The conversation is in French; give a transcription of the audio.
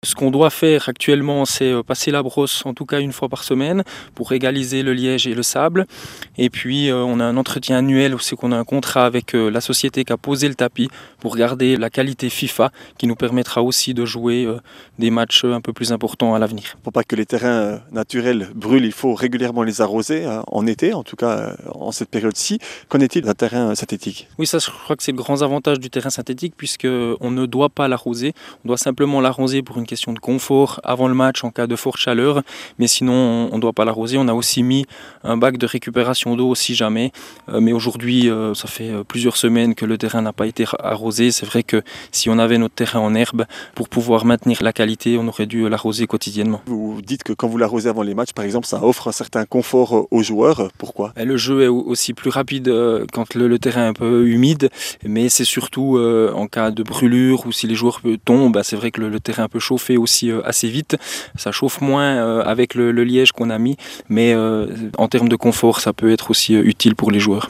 Ce qu'on doit faire actuellement, c'est passer la brosse en tout cas une fois par semaine pour égaliser le liège et le sable. Et puis on a un entretien annuel, c'est qu'on a un contrat avec la société qui a posé le tapis pour garder la qualité FIFA qui nous permettra aussi de jouer des matchs un peu plus importants à l'avenir. Pour pas que les terrains naturels brûlent, il faut régulièrement les arroser en été, en tout cas en cette période-ci. Qu'en est-il d'un terrain synthétique? Oui, ça je crois que c'est le grand avantage du terrain synthétique puisqu'on ne doit pas l'arroser. On doit simplement l'arroser pour une question de confort avant le match en cas de forte chaleur, mais sinon on ne doit pas l'arroser. On a aussi mis un bac de récupération d'eau si jamais, mais aujourd'hui ça fait plusieurs semaines que le terrain n'a pas été arrosé. C'est vrai que si on avait notre terrain en herbe, pour pouvoir maintenir la qualité, on aurait dû l'arroser quotidiennement. Vous dites que quand vous l'arrosez avant les matchs, par exemple, ça offre un certain confort aux joueurs. Pourquoi? Le jeu est aussi plus rapide quand le terrain est un peu humide, mais c'est surtout en cas de brûlure ou si les joueurs tombent, c'est vrai que le terrain peut chauffer aussi assez vite. Ça chauffe moins avec le liège qu'on a mis, mais en termes de confort, ça peut être aussi utile pour les joueurs.